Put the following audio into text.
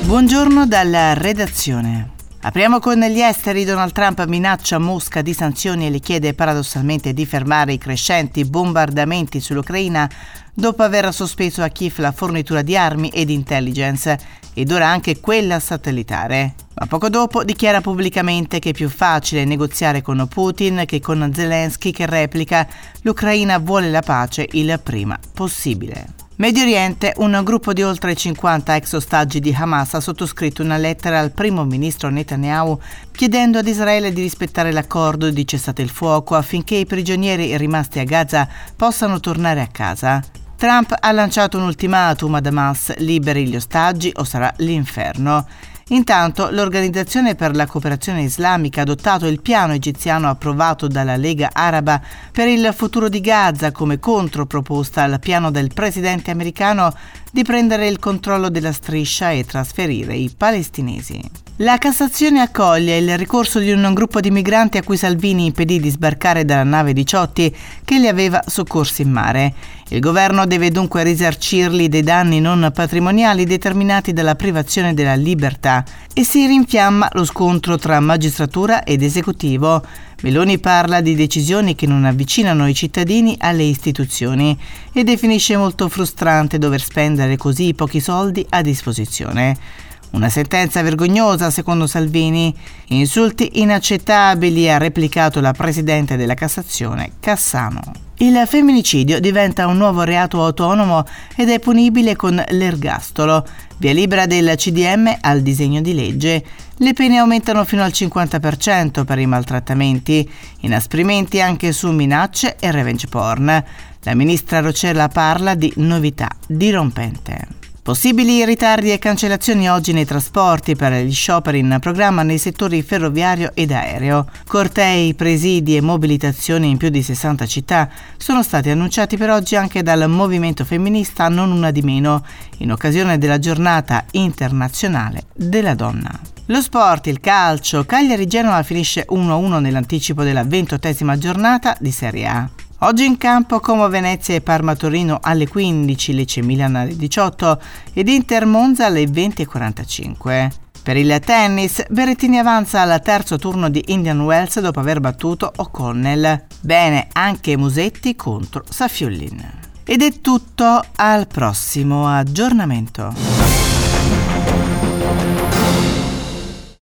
Buongiorno dalla redazione. Apriamo con gli esteri. Donald Trump minaccia Mosca di sanzioni e le chiede paradossalmente di fermare i crescenti bombardamenti sull'Ucraina dopo aver sospeso a Kiev la fornitura di armi ed intelligence ed ora anche quella satellitare. Ma poco dopo dichiara pubblicamente che è più facile negoziare con Putin che con Zelensky, che replica: l'Ucraina vuole la pace il prima possibile. Medio Oriente, un gruppo di oltre 50 ex ostaggi di Hamas ha sottoscritto una lettera al primo ministro Netanyahu chiedendo ad Israele di rispettare l'accordo di cessate il fuoco affinché i prigionieri rimasti a Gaza possano tornare a casa. Trump ha lanciato un ultimatum ad Hamas: liberi gli ostaggi o sarà l'inferno. Intanto l'Organizzazione per la Cooperazione Islamica ha adottato il piano egiziano approvato dalla Lega Araba per il futuro di Gaza come controproposta al piano del presidente americano di prendere il controllo della striscia e trasferire i palestinesi. La Cassazione accoglie il ricorso di un gruppo di migranti a cui Salvini impedì di sbarcare dalla nave Diciotti che li aveva soccorsi in mare. Il governo deve dunque risarcirli dei danni non patrimoniali determinati dalla privazione della libertà e si rinfiamma lo scontro tra magistratura ed esecutivo. Meloni parla di decisioni che non avvicinano i cittadini alle istituzioni e definisce molto frustrante dover spendere così pochi soldi a disposizione. Una sentenza vergognosa, secondo Salvini. Insulti inaccettabili, ha replicato la presidente della Cassazione, Cassano. Il femminicidio diventa un nuovo reato autonomo ed è punibile con l'ergastolo. Via libera del CDM al disegno di legge. Le pene aumentano fino al 50% per i maltrattamenti, inasprimenti anche su minacce e revenge porn. La ministra Roccella parla di novità dirompente. Possibili ritardi e cancellazioni oggi nei trasporti per gli scioperi in programma nei settori ferroviario ed aereo. Cortei, presidi e mobilitazioni in più di 60 città sono stati annunciati per oggi anche dal movimento femminista Non Una di Meno, in occasione della giornata internazionale della donna. Lo sport, il calcio. Cagliari-Genoa finisce 1-1 nell'anticipo della 28ª giornata di Serie A. Oggi in campo Como-Venezia e Parma-Torino alle 15, Lecce-Milan alle 18 ed Inter-Monza alle 20:45. Per il tennis, Berrettini avanza al terzo turno di Indian Wells dopo aver battuto O'Connell. Bene anche Musetti contro Safiullin. Ed è tutto, al prossimo aggiornamento.